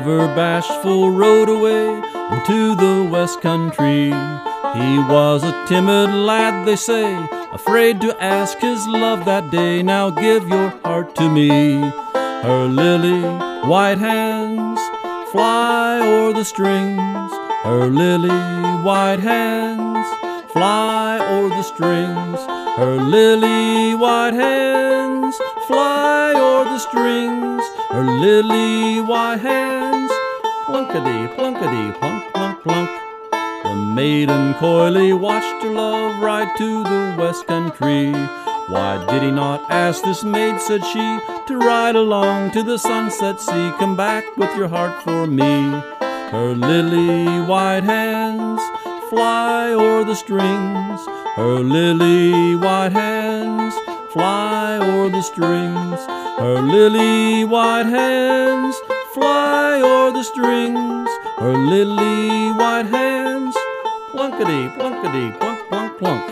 lover bashful rode away into the west country. He was a timid lad, they say, afraid to ask his love that day. Now give your heart to me. Her lily white hands fly o'er the strings. Her lily white hands fly o'er the strings. Her lily white hands fly o'er the strings. Her lily white hands plunkety, plunkety, plunk, plunk, plunk. The maiden coyly watched her love ride to the west country. Why did he not ask this maid, said she, to ride along to the sunset sea? Come back with your heart for me. Her lily white hands fly o'er the strings. Her lily white hands fly o'er the strings. Her lily white hands fly o'er the strings. Her lily white hands plunkety, plunkety, plunk, plunk, plunk.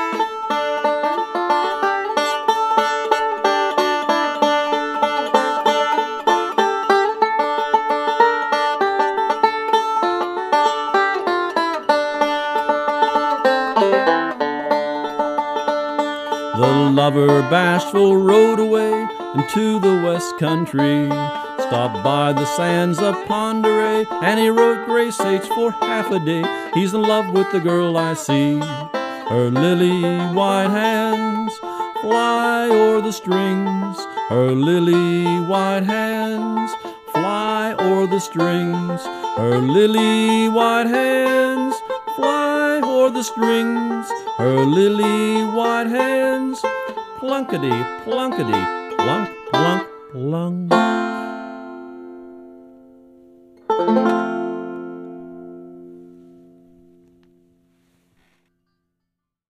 The lover bashful rode away into the west country. Stopped by the sands of Ponderay, and he wrote Grace H for half a day. He's in love with the girl I see. Her lily white hands fly o'er the strings. Her lily white hands fly o'er the strings. Her lily white hands fly o'er the strings. Her lily white hands plunkety, plunkety, plunk, plunk, plunk.